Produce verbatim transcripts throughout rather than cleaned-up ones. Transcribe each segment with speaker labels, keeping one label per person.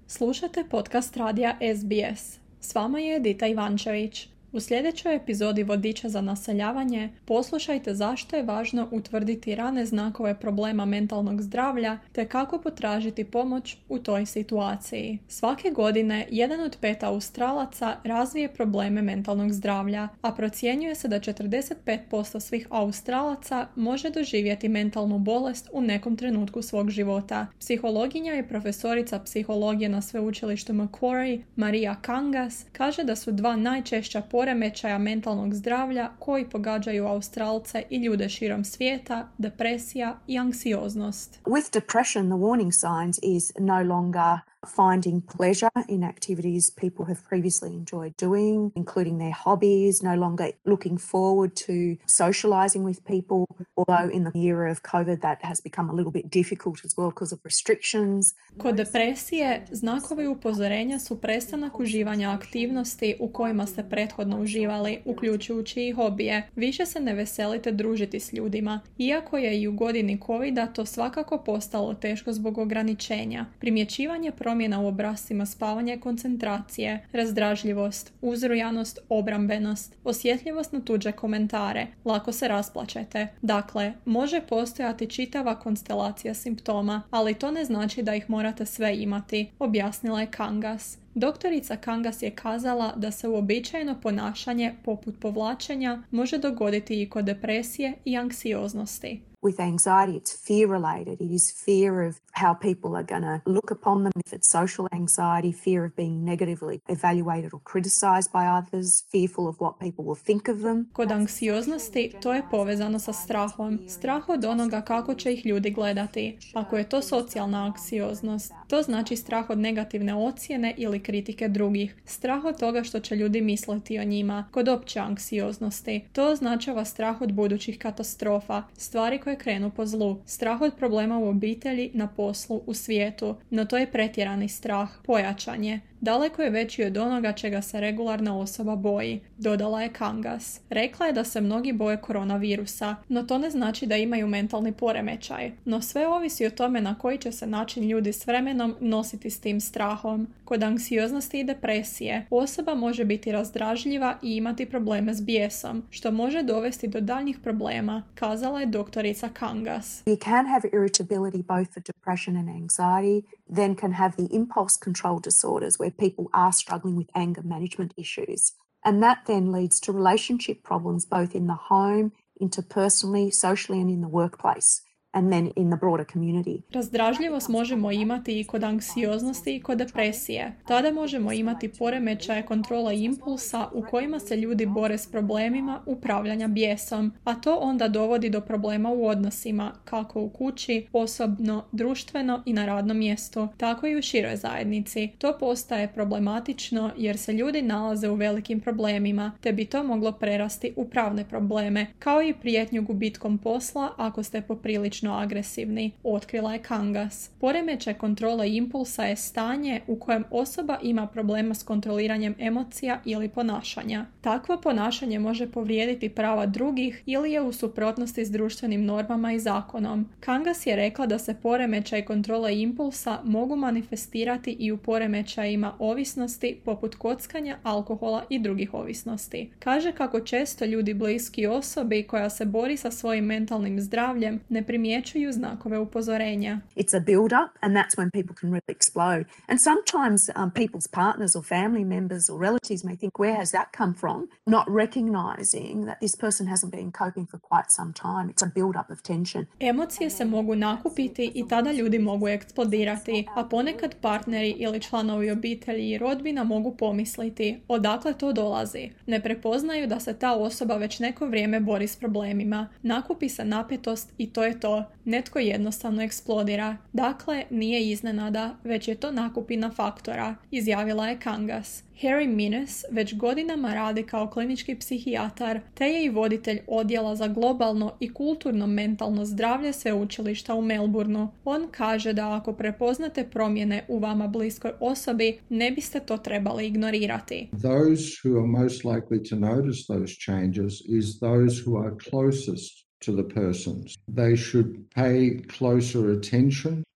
Speaker 1: Slušate podcast radija S B S. S vama je Edita Ivančević. U sljedećoj epizodi Vodiča za naseljavanje poslušajte zašto je važno utvrditi rane znakove problema mentalnog zdravlja te kako potražiti pomoć u toj situaciji. Svake godine jedan od pet Australaca razvije probleme mentalnog zdravlja, a procjenjuje se da četrdeset pet posto svih Australaca može doživjeti mentalnu bolest u nekom trenutku svog života. Psihologinja i profesorica psihologije na sveučilištu Macquarie, Maria Kangas, kaže da su dva najčešća poremećaja mentalnog zdravlja koji pogađaju Australce i ljude širom svijeta, depresija i anksioznost.
Speaker 2: With depression, the warning signs is no longer finding pleasure in activities people have previously enjoyed doing, including their hobbies, no longer looking forward to socializing with people, although in the era of COVID that has become a little bit difficult as well because of restrictions.
Speaker 1: Kod depresije znakovi upozorenja su prestanak uživanja aktivnosti u kojima ste prethodno uživali, uključujući i hobije. Više se ne veselite družiti s ljudima, iako je i u godini covida to svakako postalo teško zbog ograničenja. Primjećivanje promjena u obrascima spavanja i koncentracije, razdražljivost, uzrujanost, obrambenost, osjetljivost na tuđe komentare, lako se rasplačete. Dakle, može postojati čitava konstelacija simptoma, ali to ne znači da ih morate sve imati, objasnila je Kangas. Doktorica Kangas je kazala da se uobičajeno ponašanje poput povlačenja može dogoditi i kod depresije i anksioznosti.
Speaker 2: With anxiety, it's fear related. It is fear of how people are going to look upon them. If it's social anxiety, fear of being negatively evaluated or criticized by others, fearful of what people will think of them.
Speaker 1: Kod anksioznosti to je povezano sa strahom. Strah od onoga kako će ih ljudi gledati. Ako je to socijalna anksioznost, to znači strah od negativne ocjene ili kritike drugih. Strah od toga što će ljudi misliti o njima. Kod opće anksioznosti, to označava strah od budućih katastrofa, stvari koje krenu po zlu, strah od problema u obitelji, na poslu, u svijetu, no to je pretjerani strah, pojačan je. Daleko je veći od onoga čega se regularna osoba boji, dodala je Kangas. Rekla je da se mnogi boje koronavirusa, no to ne znači da imaju mentalni poremećaj. No sve ovisi o tome na koji će se način ljudi s vremenom nositi s tim strahom. Kod anksioznosti i depresije osoba može biti razdražljiva i imati probleme s bijesom, što može dovesti do daljnjih problema, kazala je doktorica Kangas.
Speaker 2: You can have irritability both for depression and anxiety, then can have the impulse control disorders where people are struggling with anger management issues. And that then leads to relationship problems both in the home, interpersonally, socially and in the workplace. And then in the broader community.
Speaker 1: Razdražljivost možemo imati i kod anksioznosti i kod depresije. Tada možemo imati poremećaje kontrola impulsa u kojima se ljudi bore s problemima upravljanja bijesom, a to onda dovodi do problema u odnosima, kako u kući, osobno, društveno i na radnom mjestu, tako i u široj zajednici. To postaje problematično jer se ljudi nalaze u velikim problemima, te bi to moglo prerasti u pravne probleme, kao i prijetnju gubitkom posla ako ste poprilično agresivni, otkrila je Kangas. Poremećaj kontrole impulsa je stanje u kojem osoba ima problema s kontroliranjem emocija ili ponašanja. Takvo ponašanje može povrijediti prava drugih ili je u suprotnosti s društvenim normama i zakonom. Kangas je rekla da se poremećaj kontrole impulsa mogu manifestirati i u poremećajima ovisnosti poput kockanja, alkohola i drugih ovisnosti. Kaže kako često ljudi bliski osobi koja se bori sa svojim mentalnim zdravljem ne primjećuju znakove upozorenja.
Speaker 2: It's a build up and that's when people can really explode. And sometimes um, people's partners or family members or relatives may think, where has that come from? Not recognizing that this person hasn't been coping for quite some time. It's a build up of tension.
Speaker 1: Emocije se mogu nakupiti i tada ljudi mogu eksplodirati, a ponekad partneri ili članovi obitelji i rodbina mogu pomisliti odakle to dolazi. Ne prepoznaju da se ta osoba već neko vrijeme bori s problemima. Nakupi se napetost i to je to. Netko jednostavno eksplodira. Dakle, nije iznenada, već je to nakupina faktora, izjavila je Kangas. Harry Minnis već godinama radi kao klinički psihijatar, te je i voditelj odjela za globalno i kulturno mentalno zdravlje sveučilišta u Melbourneu. On kaže da ako prepoznate promjene u vama bliskoj osobi, ne biste to trebali ignorirati.
Speaker 3: Those who are most likely to notice those changes is those who are closest to the persons. They should pay closer attention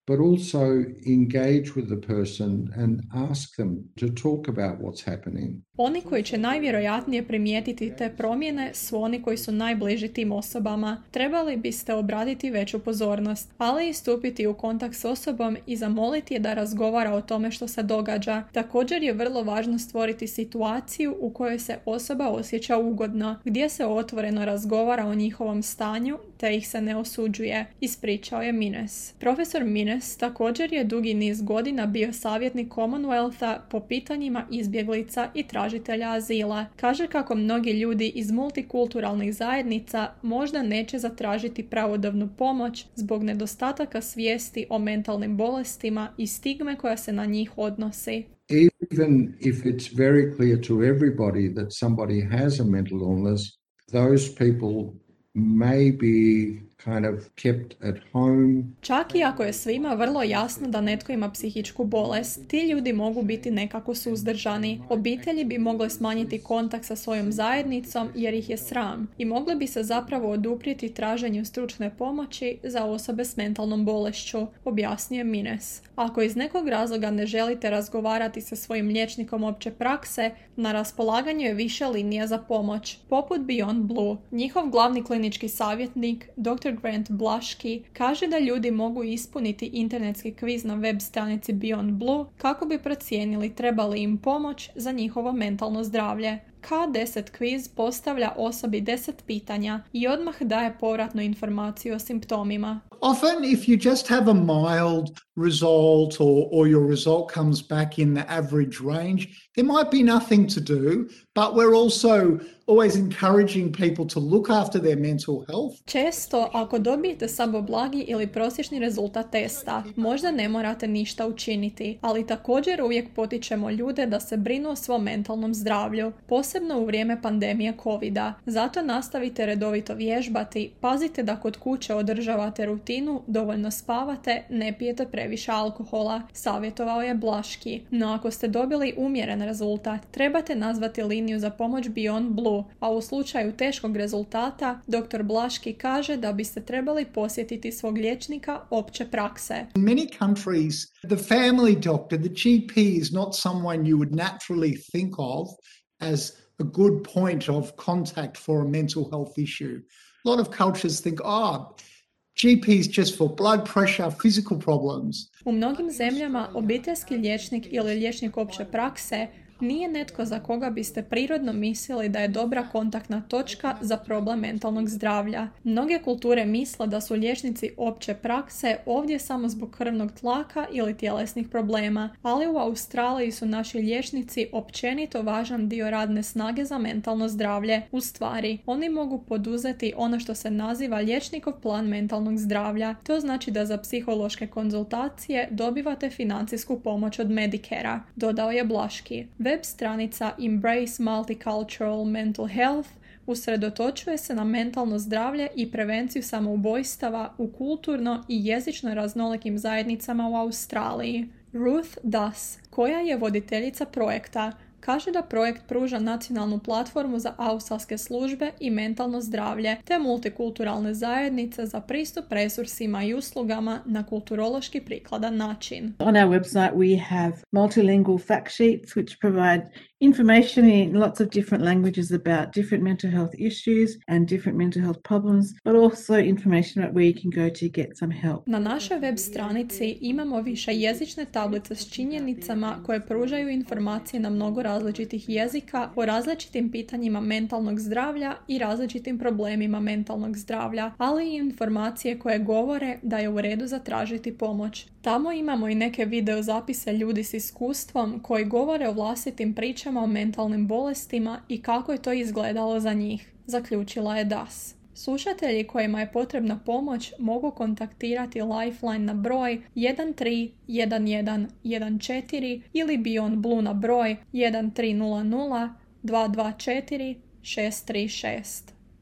Speaker 3: but also engage with the person and ask them to talk about what's happening.
Speaker 1: Oni koji će najvjerojatnije primijetiti te promjene su oni koji su najbliži tim osobama. Trebali biste obratiti veću pozornost, ali i stupiti u kontakt s osobom i zamoliti je da razgovara o tome što se događa. Također je vrlo važno stvoriti situaciju u kojoj se osoba osjeća ugodno, gdje se otvoreno razgovara o njihovom stanju te ih se ne osuđuje, ispričao je Mines. Profesor Mines također je dugi niz godina bio savjetnik Commonwealtha po pitanjima izbjeglica i tražitelja azila. Kaže kako mnogi ljudi iz multikulturalnih zajednica možda neće zatražiti pravodobnu pomoć zbog nedostataka svijesti o mentalnim bolestima i stigme koja se na njih odnosi.
Speaker 3: Even if it's very clear to everybody that somebody has a mental illness, those people may be kind of kept at home.
Speaker 1: Čak i ako je svima vrlo jasno da netko ima psihičku bolest, ti ljudi mogu biti nekako suzdržani. Obitelji bi mogle smanjiti kontakt sa svojom zajednicom jer ih je sram i mogle bi se zapravo oduprijeti traženju stručne pomoći za osobe s mentalnom bolešću, objasnio Mines. Ako iz nekog razloga ne želite razgovarati sa svojim liječnikom opće prakse, na raspolaganju je više linija za pomoć, poput Beyond Blue. Njihov glavni klinički savjetnik, doktor Grant Blaschke, kaže da ljudi mogu ispuniti internetski kviz na web stranici Beyond Blue kako bi procijenili treba li im pomoć za njihovo mentalno zdravlje. K deset kviz postavlja osobi deset pitanja i odmah daje povratnu informaciju o simptomima.
Speaker 4: Often if you just have a mild result or, or your result comes back in the average range, there might be nothing to do, but we're also always encouraging people to look after their mental health.
Speaker 1: Često, ako dobijete samo blagi ili prosječni rezultat testa, možda ne morate ništa učiniti, ali također uvijek potičemo ljude da se brinu o svom mentalnom zdravlju, posebno u vrijeme pandemije covida. Zato nastavite redovito vježbati, pazite da kod kuće održavate rutinu, dovoljno spavate, ne pijete previše alkohola, savjetovao je Blaschke. No ako ste dobili umjeren rezultat, trebate nazvati liniju za pomoć Beyond Blue, a u slučaju teškog rezultata, doktor Blaschke kaže da biste trebali posjetiti svog liječnika opće prakse.
Speaker 4: In many countries, the family doctor, the G P, is not someone you would naturally think of as a good point of contact for a mental health issue. A lot of cultures think, oh, G P is just for blood pressure, physical problems.
Speaker 1: U mnogim zemljama obiteljski liječnik ili liječnik opće prakse nije netko za koga biste prirodno mislili da je dobra kontaktna točka za problem mentalnog zdravlja. Mnoge kulture misle da su liječnici opće prakse ovdje samo zbog krvnog tlaka ili tjelesnih problema, ali u Australiji su naši liječnici općenito važan dio radne snage za mentalno zdravlje. U stvari, oni mogu poduzeti ono što se naziva liječnikov plan mentalnog zdravlja. To znači da za psihološke konzultacije dobivate financijsku pomoć od Medicare-a, dodao je Blaschke. Web stranica Embrace Multicultural Mental Health usredotočuje se na mentalno zdravlje i prevenciju samoubojstava u kulturno i jezično raznolikim zajednicama u Australiji. Ruth Das, koja je voditeljica projekta, kaže da projekt pruža nacionalnu platformu za australske službe i mentalno zdravlje te multikulturalne zajednice za pristup resursima i uslugama na kulturološki prikladan način.
Speaker 5: On our website we have multilingual fact sheets which provide information in lots of different languages about different mental health issues and different mental health problems, but also information about where you can go to get some help.
Speaker 1: Na našoj web stranici imamo više jezične tablice s činjenicama koje pružaju informacije na mnogo različitih jezika o različitim pitanjima mentalnog zdravlja i različitim problemima mentalnog zdravlja, ali i informacije koje govore da je u redu zatražiti pomoć. Tamo imamo i neke video zapise ljudi s iskustvom koji govore o vlastitim pričama o mentalnim bolestima i kako je to izgledalo za njih, zaključila je Das. Slušatelji kojima je potrebna pomoć mogu kontaktirati Lifeline na broj jedan tri jedan jedan jedan četiri ili Beyond Blue na broj jedan tri nula nula dva dva četiri šest tri šest.